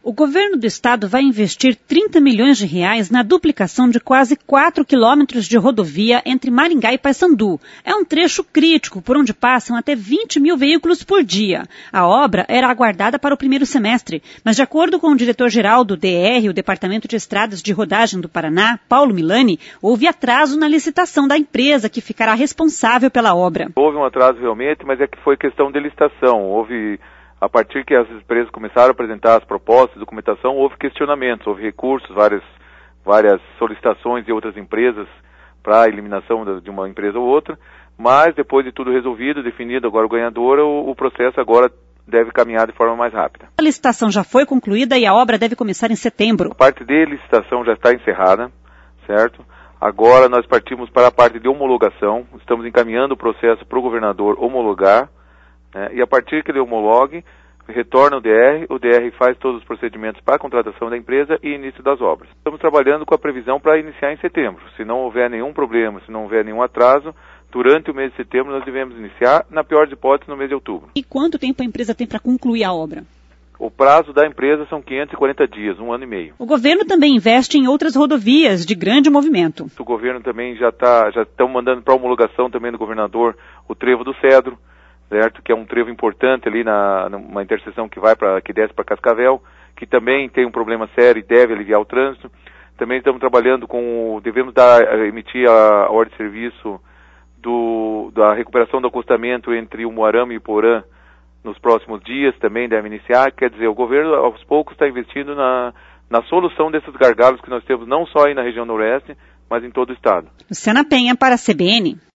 O governo do estado vai investir 30 milhões de reais na duplicação de quase 4 quilômetros de rodovia entre Maringá e Paissandu. É um trecho crítico por onde passam até 20 mil veículos por dia. A obra era aguardada para o primeiro semestre, mas de acordo com o diretor-geral do DR, o Departamento de Estradas de Rodagem do Paraná, Paulo Milani, houve atraso na licitação da empresa que ficará responsável pela obra. Houve um atraso realmente, mas é que foi questão de licitação. A partir que as empresas começaram a apresentar as propostas, documentação, houve questionamentos, houve recursos, várias solicitações de outras empresas para a eliminação de uma empresa ou outra, mas depois de tudo resolvido, definido agora o ganhador, o processo agora deve caminhar de forma mais rápida. A licitação já foi concluída e a obra deve começar em setembro. A parte de licitação já está encerrada, certo? Agora nós partimos para a parte de homologação, estamos encaminhando o processo para o governador homologar, e a partir que ele homologue, retorna o DR faz todos os procedimentos para a contratação da empresa e início das obras. Estamos trabalhando com a previsão para iniciar em setembro. Se não houver nenhum problema, se não houver nenhum atraso, durante o mês de setembro nós devemos iniciar, na pior das hipóteses, no mês de outubro. E quanto tempo a empresa tem para concluir a obra? O prazo da empresa são 540 dias, 1 ano e meio. O governo também investe em outras rodovias de grande movimento. O governo também já estão mandando para homologação também do governador o Trevo do Cedro, certo? Que é um trevo importante ali numa interseção que desce para Cascavel, que também tem um problema sério e deve aliviar o trânsito. Também estamos trabalhando devemos emitir a ordem de serviço da recuperação do acostamento entre Umuarama e Iporã nos próximos dias, também deve iniciar. Quer dizer, o governo aos poucos está investindo na solução desses gargalos que nós temos não só aí na região noroeste, mas em todo o estado. Luciana Penha para a CBN.